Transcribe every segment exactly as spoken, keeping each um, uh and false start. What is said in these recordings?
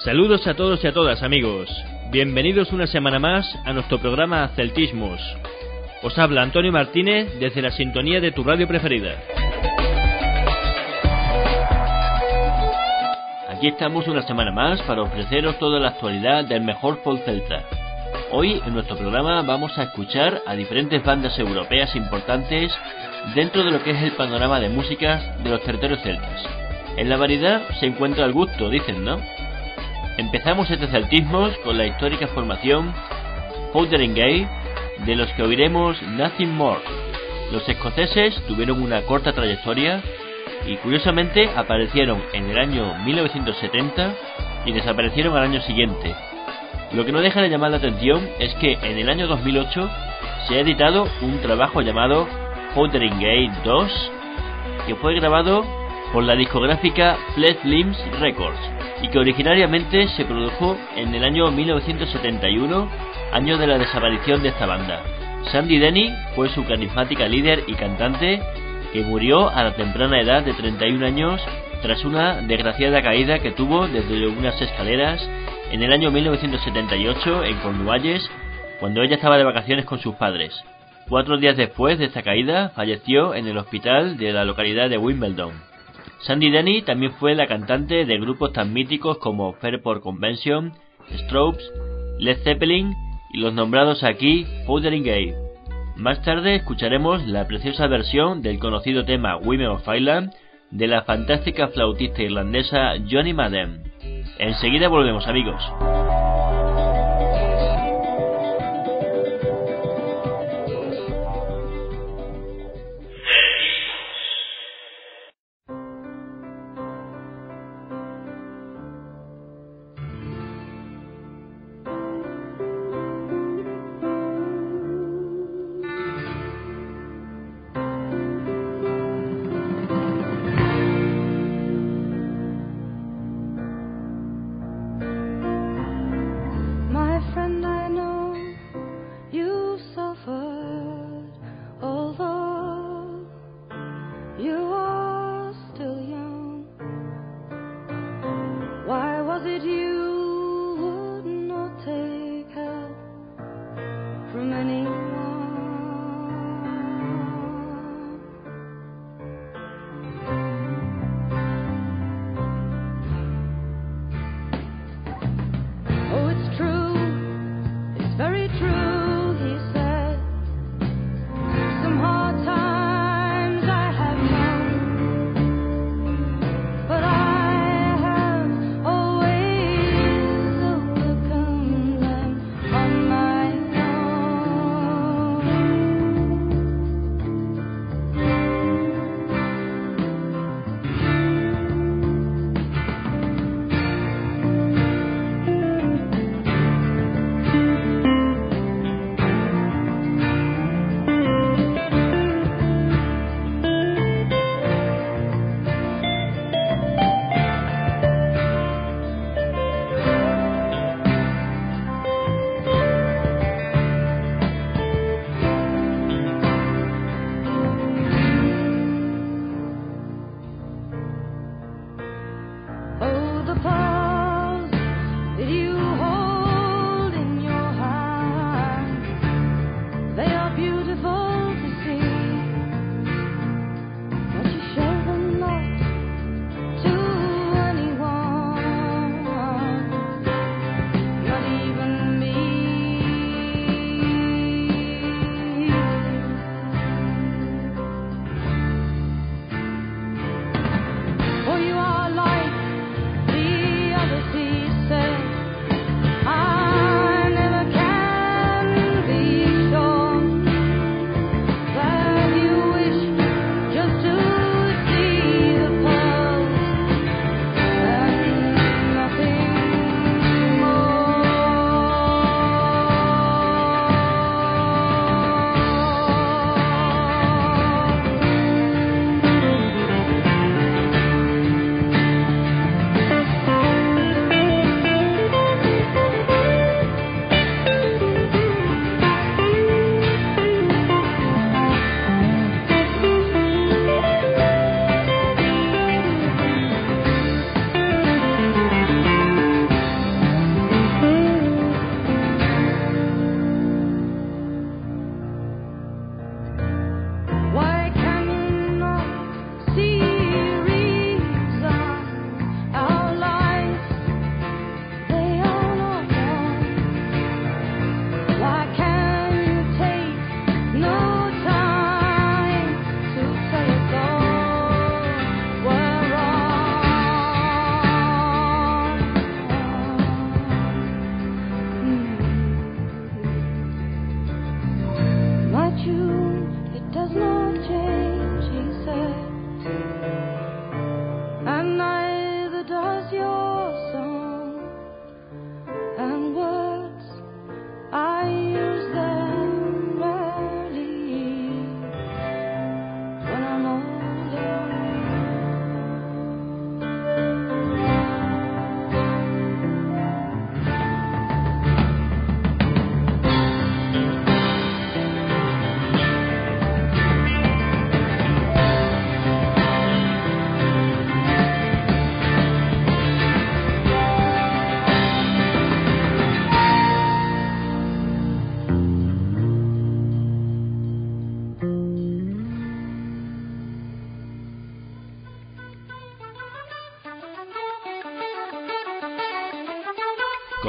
Saludos a todos y a todas, amigos. Bienvenidos una semana más a nuestro programa Celtismos. Os habla Antonio Martínez desde la sintonía de tu radio preferida. Aquí estamos una semana más para ofreceros toda la actualidad del mejor folk celta. Hoy en nuestro programa vamos a escuchar a diferentes bandas europeas importantes dentro de lo que es el panorama de músicas de los territorios celtas. En la variedad se encuentra el gusto, dicen, ¿no? Empezamos este celtismos con la histórica formación Fotheringay, de los que oiremos Nothing More. Los escoceses tuvieron una corta trayectoria y curiosamente aparecieron en el año mil novecientos setenta y desaparecieron al año siguiente. Lo que no deja de llamar la atención es que en el año dos mil ocho se ha editado un trabajo llamado Fotheringay dos, que fue grabado por la discográfica Flesh Limbs Records y que originariamente se produjo en el año mil novecientos setenta y uno, año de la desaparición de esta banda. Sandy Denny fue su carismática líder y cantante, que murió a la temprana edad de treinta y un años tras una desgraciada caída que tuvo desde unas escaleras en el año mil novecientos setenta y ocho en Cornualles, cuando ella estaba de vacaciones con sus padres. Cuatro días después de esta caída falleció en el hospital de la localidad de Wimbledon. Sandy Denny también fue la cantante de grupos tan míticos como Fairport Convention, Strokes, Led Zeppelin y los nombrados aquí Fotheringay. Más tarde escucharemos la preciosa versión del conocido tema Women of Ireland de la fantástica flautista irlandesa Johnny Madden. Enseguida volvemos, amigos.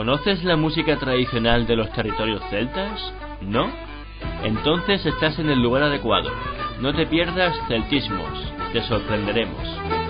¿Conoces la música tradicional de los territorios celtas? ¿No? Entonces estás en el lugar adecuado. No te pierdas Celtismos, te sorprenderemos.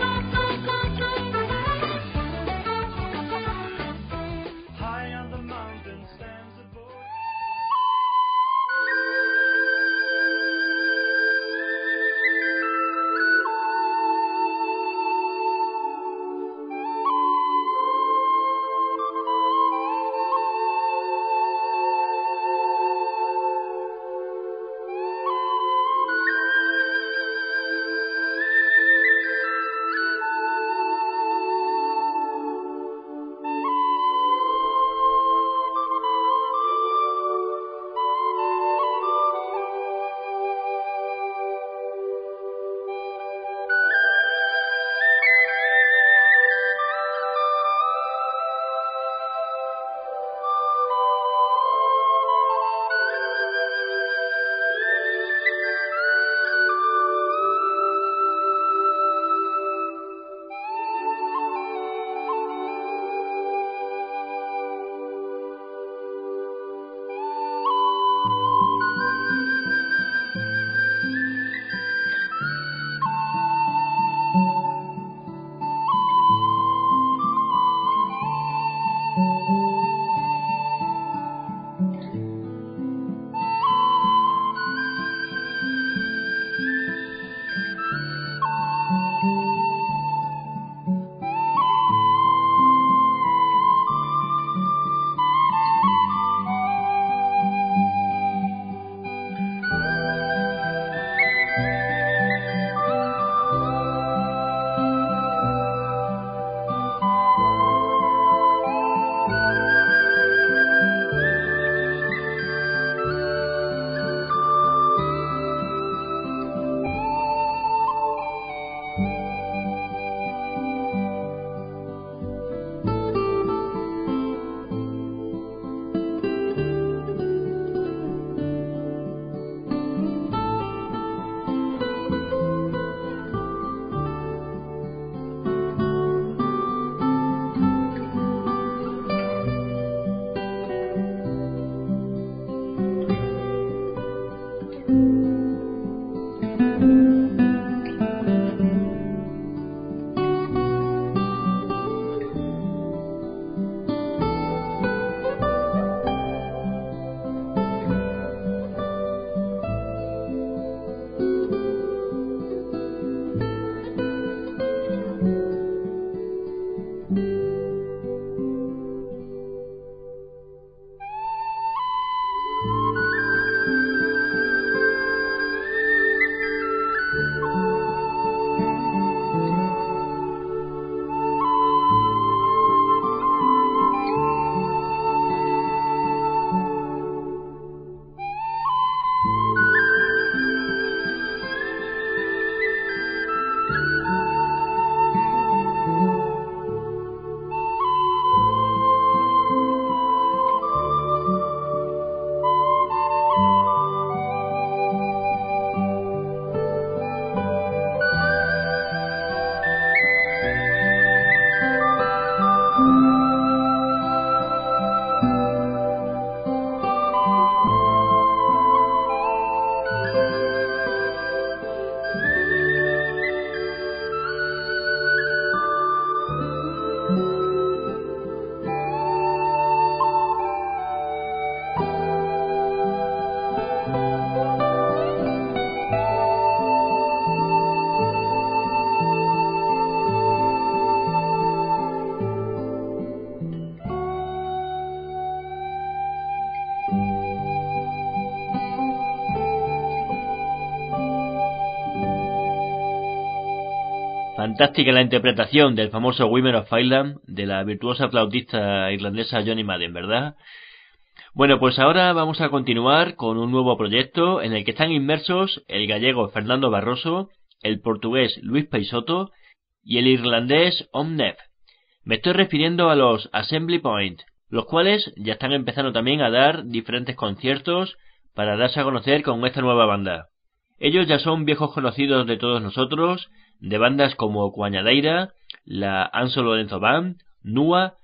Fantástica la interpretación del famoso Women of Ireland de la virtuosa flautista irlandesa Johnny Madden, ¿verdad? Bueno, pues ahora vamos a continuar con un nuevo proyecto en el que están inmersos el gallego Fernando Barroso, el portugués Luis Peixoto y el irlandés Omnev. Me estoy refiriendo a los Assembly Point, los cuales ya están empezando también a dar diferentes conciertos para darse a conocer con esta nueva banda. Ellos ya son viejos conocidos de todos nosotros, de bandas como Coañadeira, la Anso Lorenzo Band, Nua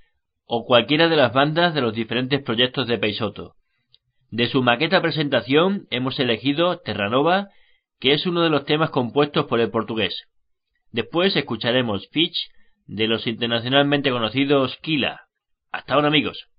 o cualquiera de las bandas de los diferentes proyectos de Peixoto. De su maqueta presentación hemos elegido Terranova, que es uno de los temas compuestos por el portugués. Después escucharemos Fitch de los internacionalmente conocidos Kila. Hasta ahora, amigos.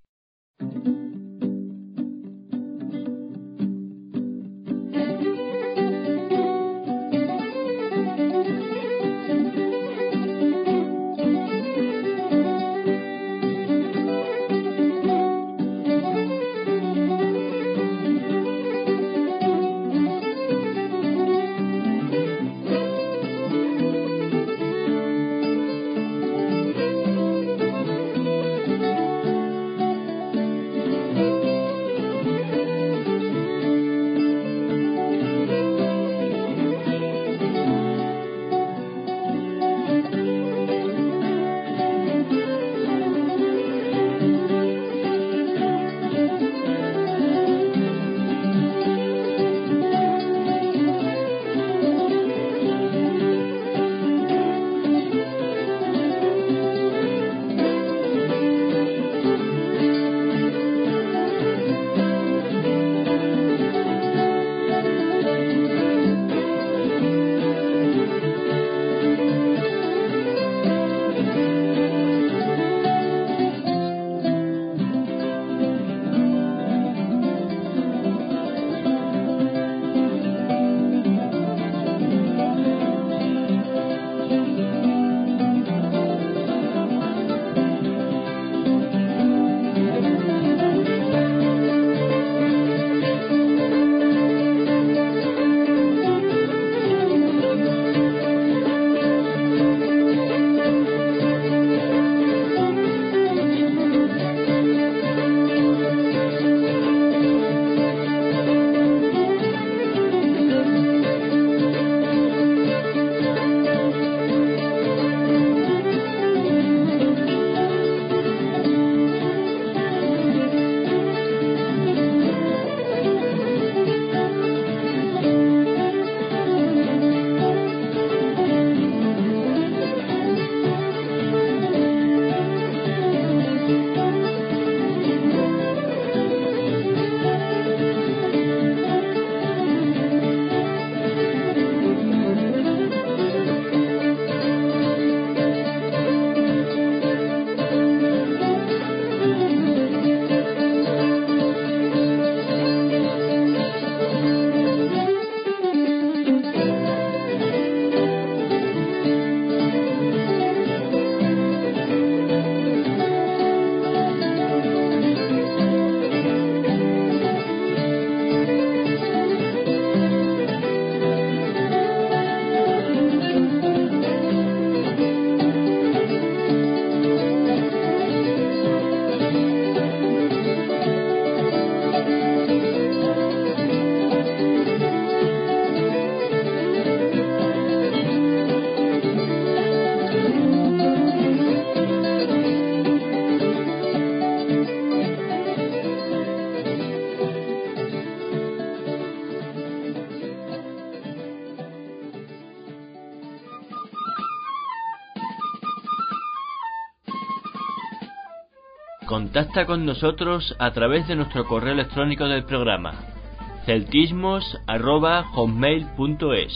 Contacta con nosotros a través de nuestro correo electrónico del programa, celtismos arroba hotmail punto es.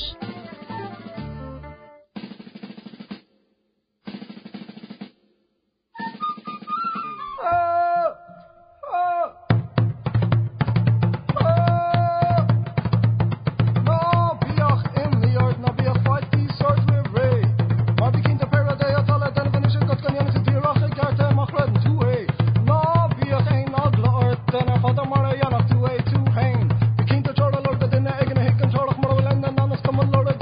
Come on, Lord.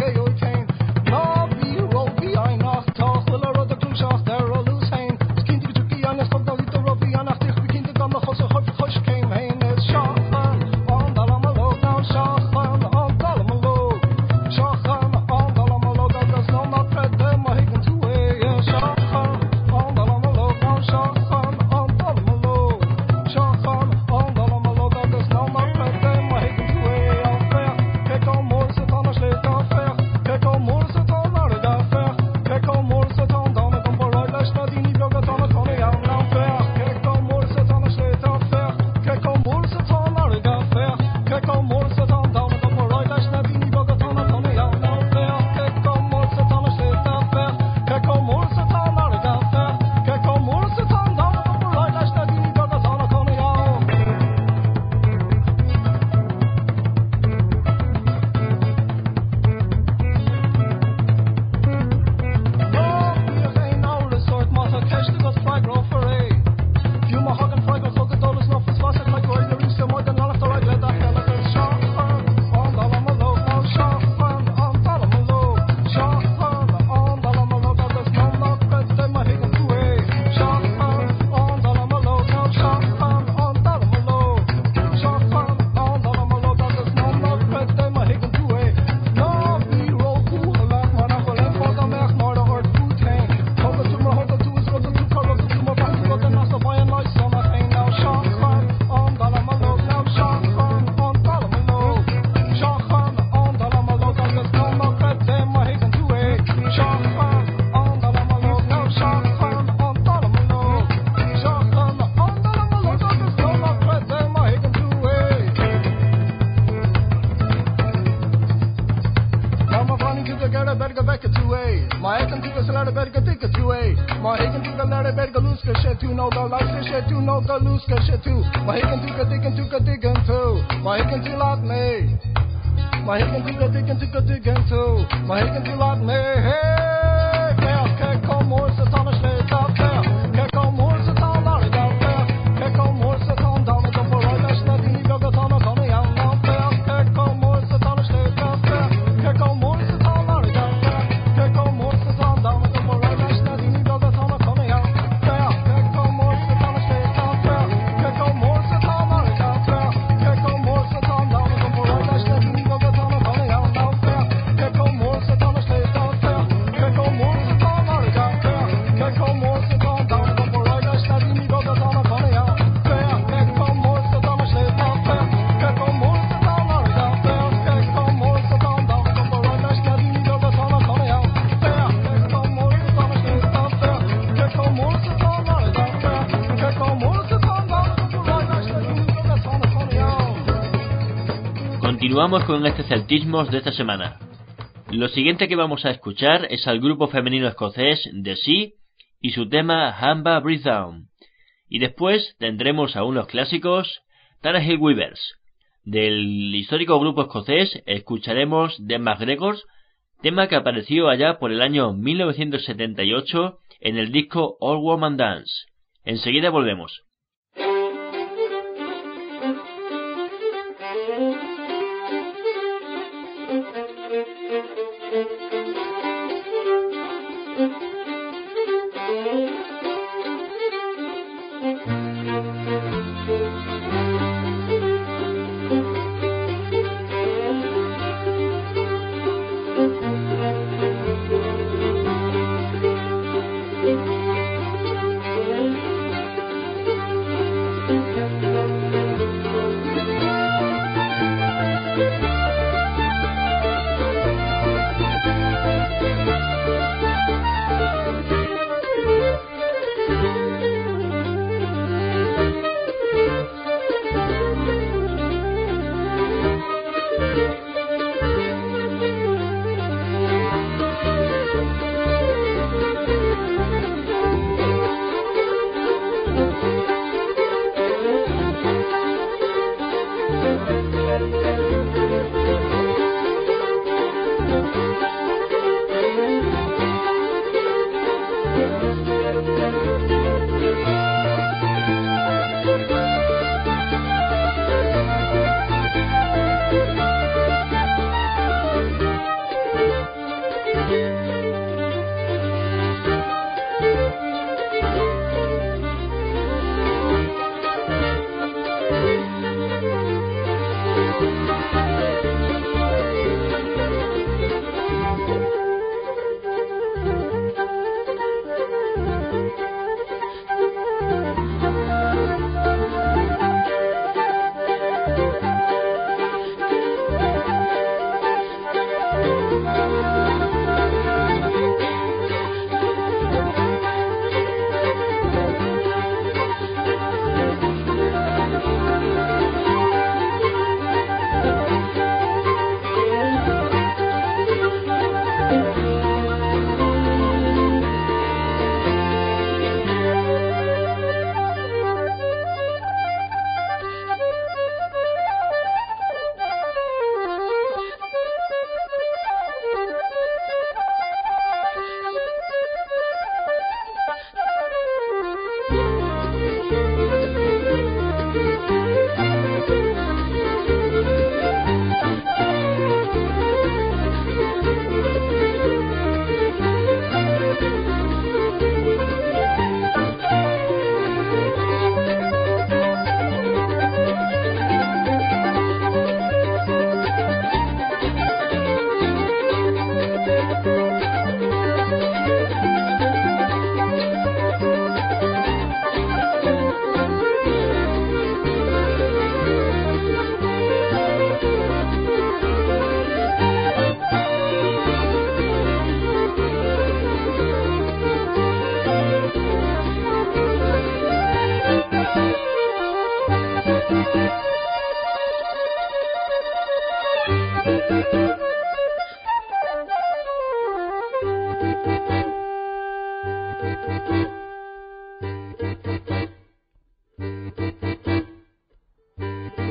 berga tika tu eh. Ma hiken tuka lare berga luska shit tu no the luska shit tu no the luska shit tu. Ma hiken tuka diggin tuka diggin tu. Ma hiken tu lot me. Ma hiken tuka diggin tuka diggin tu. Ma hiken tu lot me. Hey, kaya kaya kom or sa tana slet up kaya. Kaya kom or sa tana lare down kaya. Kaya kom or sa tana down the for right dash na dini gaga tana tana yang now kaya. Kaya kom or sa tana slet up kaya. Kaya kom or sa tana lare down kaya. Kaya kom or sa tana down the for right dash na dini gaga tana tana yang kaya. Kaya kom or sa tana slet up kaya. Kaya kom or sa tana lare down kaya. Kaya kom or sa tana down the for right dash na dini gaga tana tana yang now kaya. Kaya kom or sa tana slet up kaya. Kaya kom or sa tana lare down kaya. Kaya kom or sa tana down the for right dash na dini gaga tana tana yang kaya. Kaya kom or sa tana slet up kaya. Kaya kom or sa tana lare down kaya. Kaya kom or sa tana down the for right dash na dini gaga tana tana yang kaya. Kaya kom or sa tana slet up kaya. Kaya kom or sa tana lare down kaya. Kaya kom or sa tana down the for right dash na dini gaga tana tana yang. Continuamos con este celtismos de esta semana. Lo siguiente que vamos a escuchar es al grupo femenino escocés The Sea y su tema Hamba Breathe Down. Y después tendremos a unos clásicos, Tannehill Weavers. Del histórico grupo escocés escucharemos The MacGregors, tema que apareció allá por el año mil novecientos setenta y ocho en el disco All Woman Dance. Enseguida volvemos.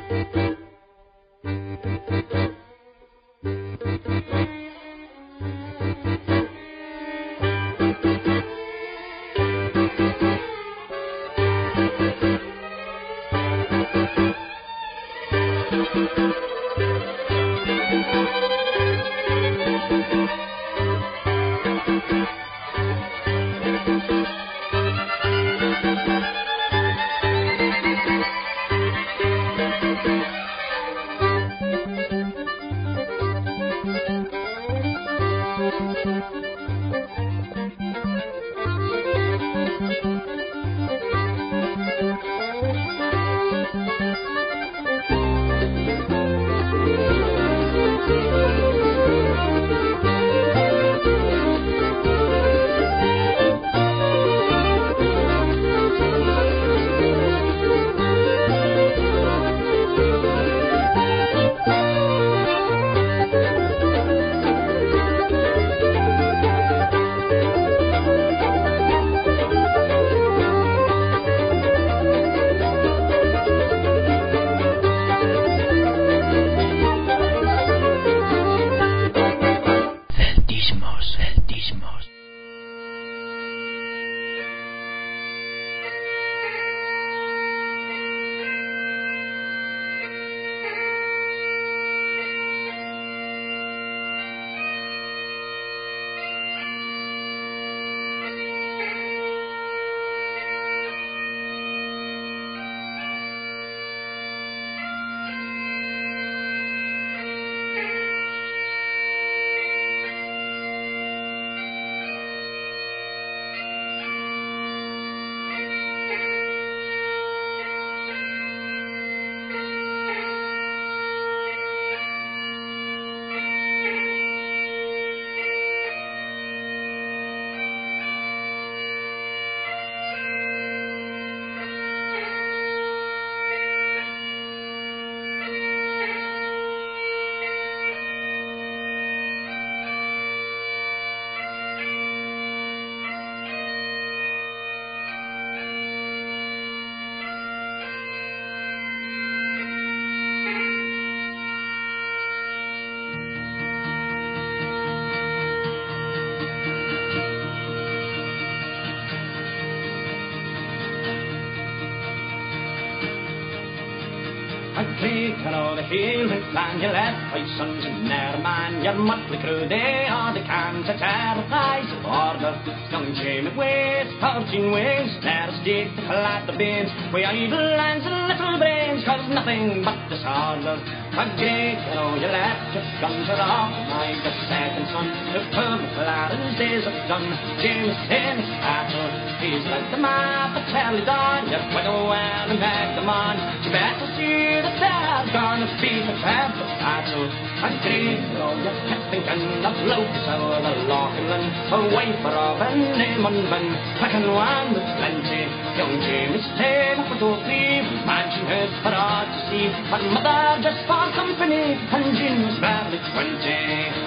Creaking o'er the hill and clan, your left by sons and ne'er man, your motley crew, they are the cans that terrorise the border. Young Jamie Ways, fourteen ways, ne'er stick to collide the beans, we idle hands and little brains, cause nothing but disorder. A creaking o'er your left, your guns are off, my the second son, the firm Clarence days are done. James in his battle, he's led the map, but tell it on, your widow well and beg them on, you better see the they're gonna be prepared for battle. And green, oh, you're thinking of loads over the Lachlan, away for Robin, name on Ben, packing one with plenty. Young James stayed up with all three, mansion his for all to see, but mother just for company, and Jim was barely twenty.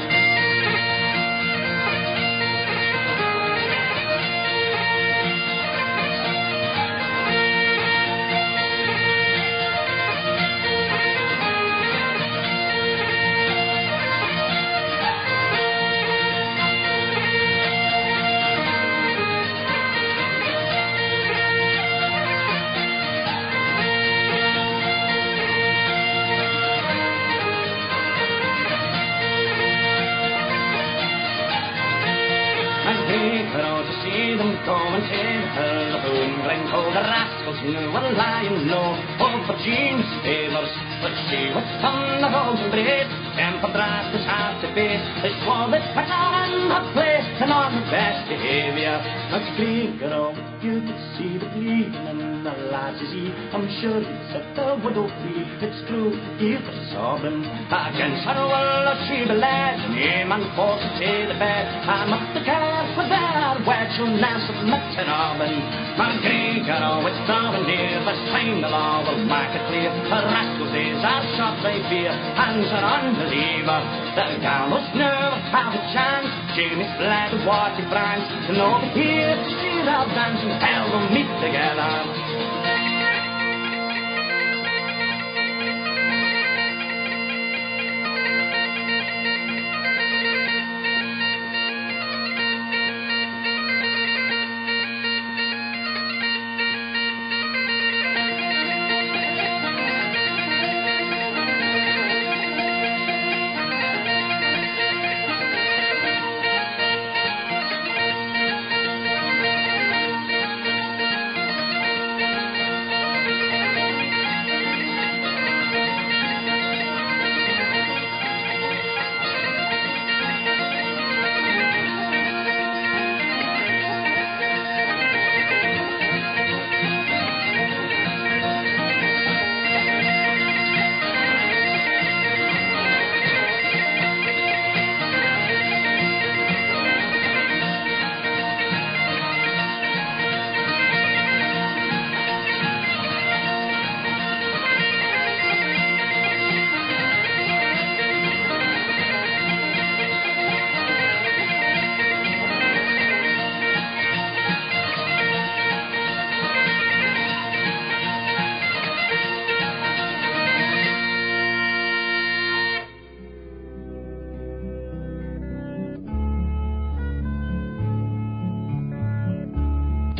Go and take her the boom, Glencoe, the rascals knew were lying low over Jean's favours, but she was on the road and blade, temper draft is hard to beat, they swore they'd put her on her place and on her best behaviour. But Glencoe, you could see the bleeding in the lads' eye, I'm sure you'd set the widow free, it's true, if it's sobbing against her will she be led, name and force to the bed, I'm up the car for their wed, she'll now submit to Robin. McGregor, it's drawing near, this time the law will mark it clear, the rascals' days are shot by fear, hands are on the lever, the gallows never have a chance, Jamie's bled with watery brands, and over here to see our dance, and hell will meet together.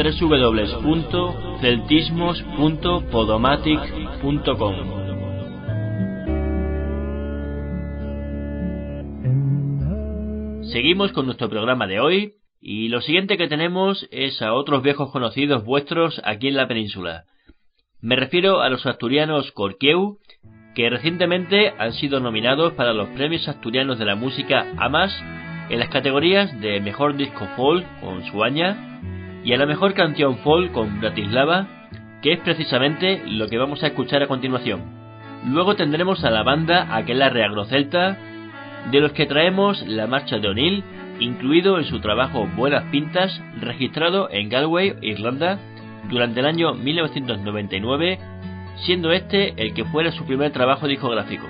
doble u doble u doble u punto celtismos punto podomatic punto com. Seguimos con nuestro programa de hoy y lo siguiente que tenemos es a otros viejos conocidos vuestros aquí en la península. Me refiero a los asturianos Corquieu, que recientemente han sido nominados para los premios asturianos de la música AMAS en las categorías de Mejor Disco Folk con Suaña y a la Mejor Canción Folk con Bratislava, que es precisamente lo que vamos a escuchar a continuación. Luego tendremos a la banda Aquelarre Agrocelta, de los que traemos La Marcha de O'Neill, incluido en su trabajo Buenas Pintas, registrado en Galway, Irlanda, durante el año mil novecientos noventa y nueve, siendo este el que fuera su primer trabajo discográfico.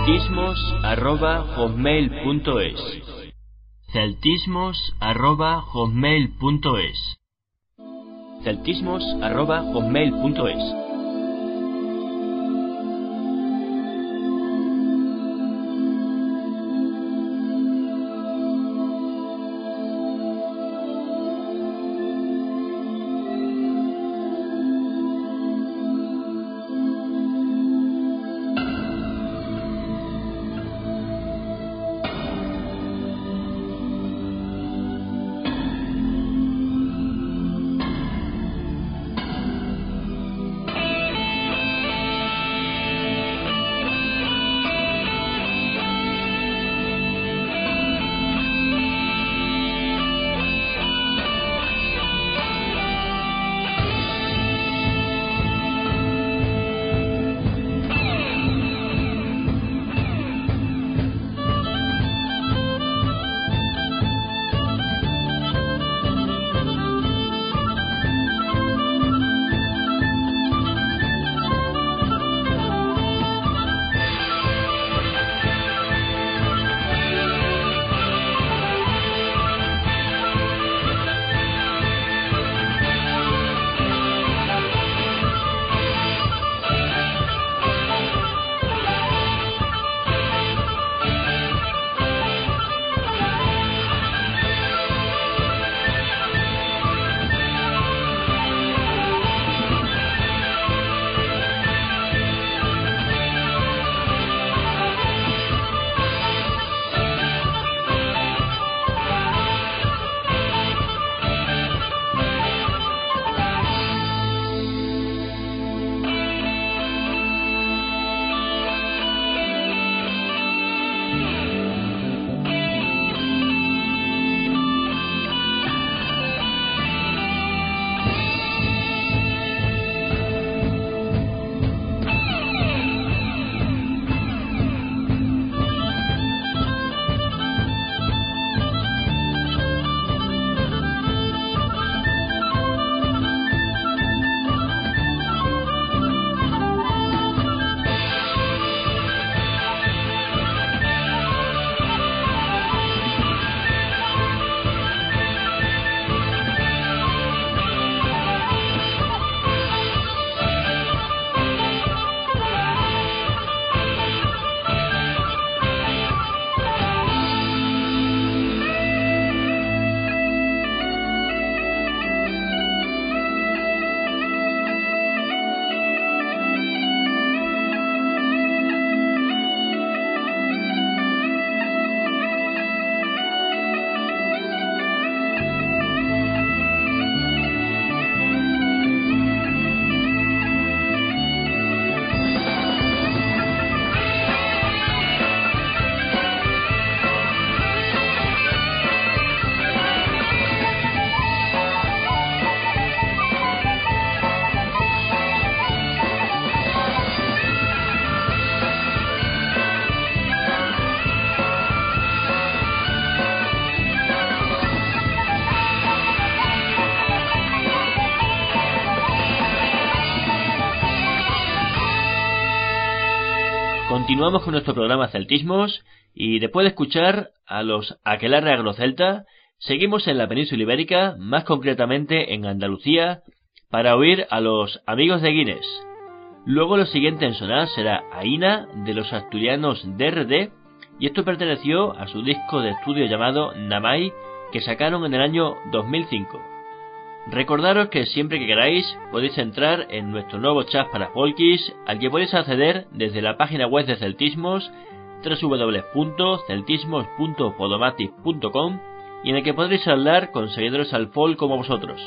celtismos arroba hotmail punto es. celtismos arroba hotmail punto es. celtismos arroba hotmail punto es. Continuamos con nuestro programa Celtismos y después de escuchar a los Aquelarre Agrocelta, seguimos en la península ibérica, más concretamente en Andalucía, para oír a los Amigos de Guinness. Luego lo siguiente en sonar será Aína de los asturianos D R D, y esto perteneció a su disco de estudio llamado Namai, que sacaron en el año dos mil cinco. Recordaros que siempre que queráis podéis entrar en nuestro nuevo chat para folkies, al que podéis acceder desde la página web de Celtismos, doble u doble u doble u punto celtismos punto podomatic punto com, y en el que podréis hablar con seguidores al folk como vosotros.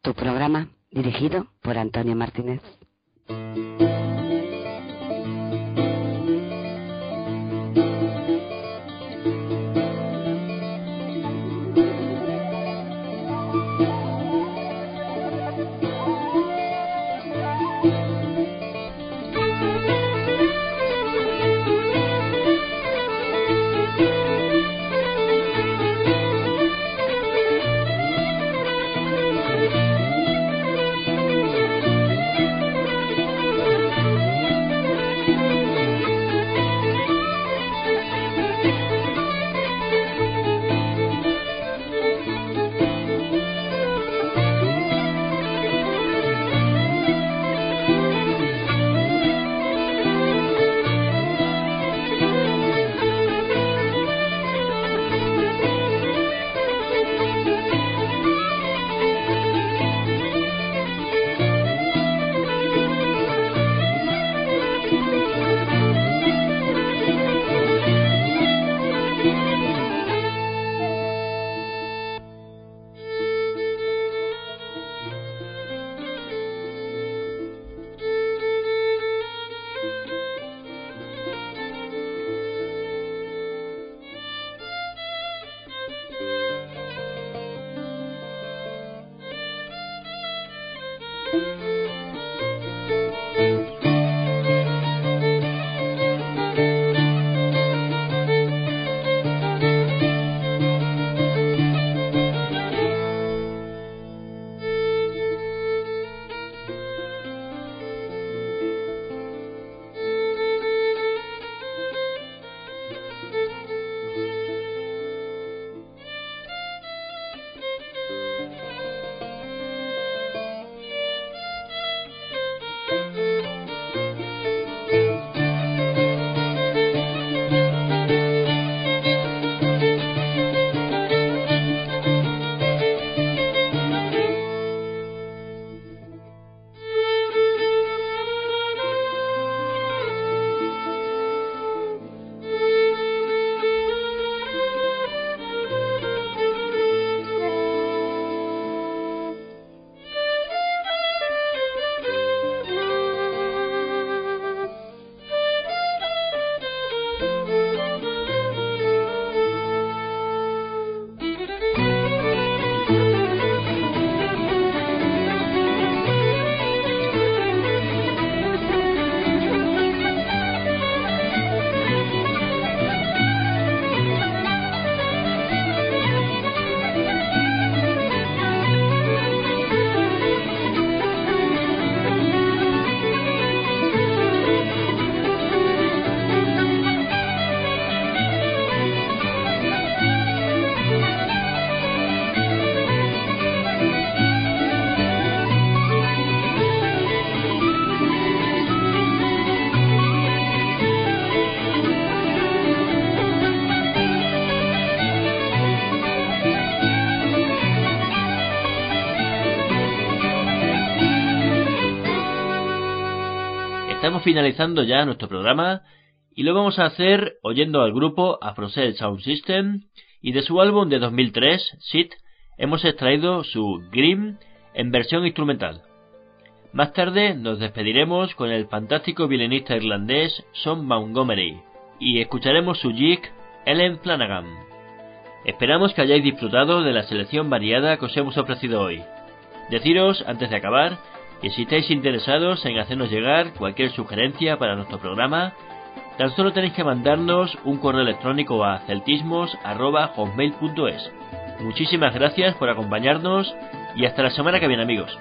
tu programa dirigido por Antonio Martínez. Estamos finalizando ya nuestro programa y lo vamos a hacer oyendo al grupo Afrocell Sound System, y de su álbum de dos mil tres, Sit, hemos extraído su Grim en versión instrumental. Más tarde nos despediremos con el fantástico violinista irlandés Sean Montgomery y escucharemos su jig Ellen Flanagan. Esperamos que hayáis disfrutado de la selección variada que os hemos ofrecido hoy. Deciros, antes de acabar, que si estáis interesados en hacernos llegar cualquier sugerencia para nuestro programa, tan solo tenéis que mandarnos un correo electrónico a celtismos arroba hotmail punto es. Muchísimas gracias por acompañarnos y hasta la semana que viene, amigos.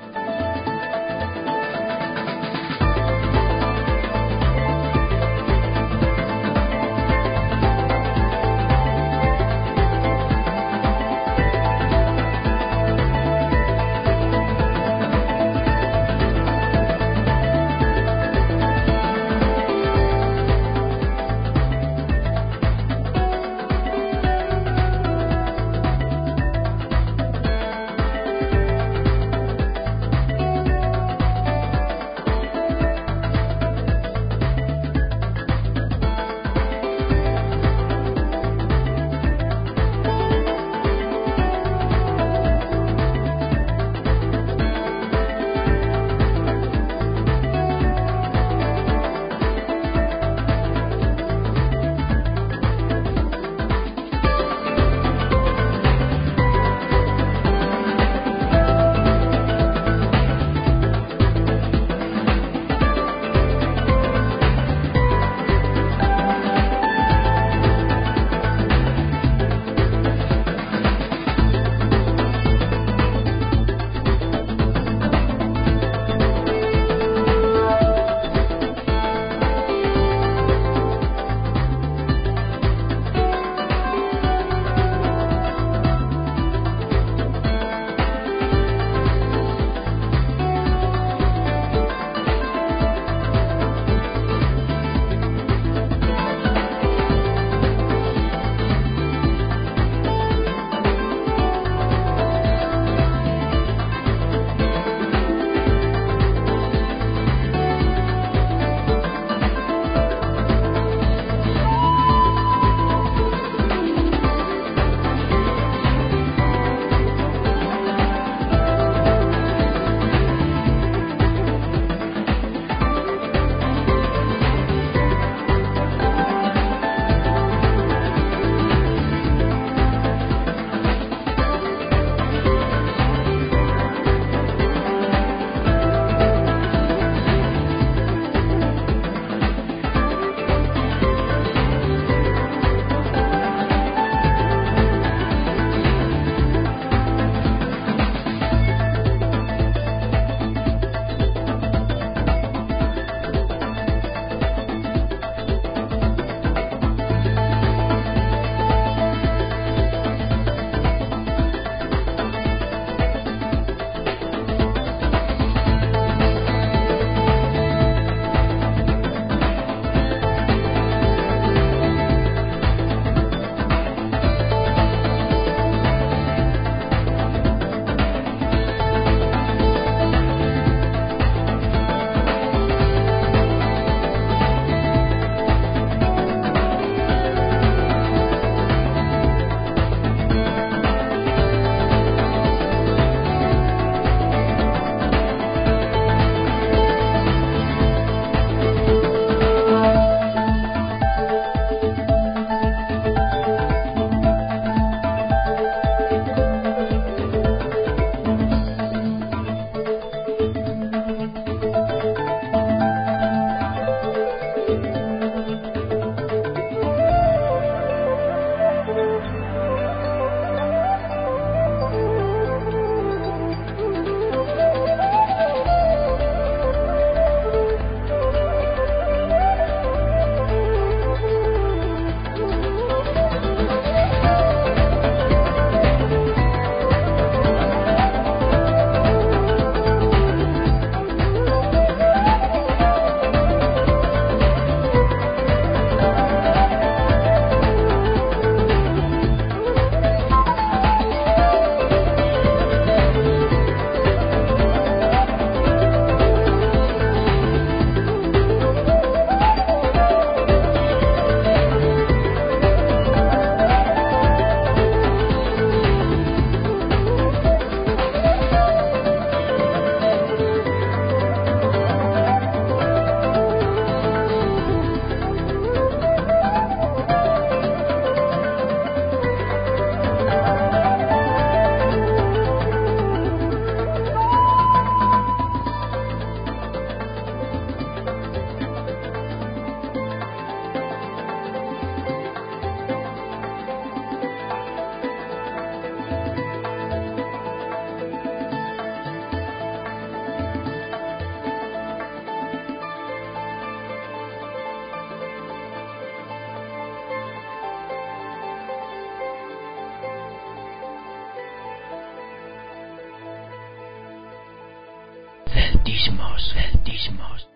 Celtismos, celtismos.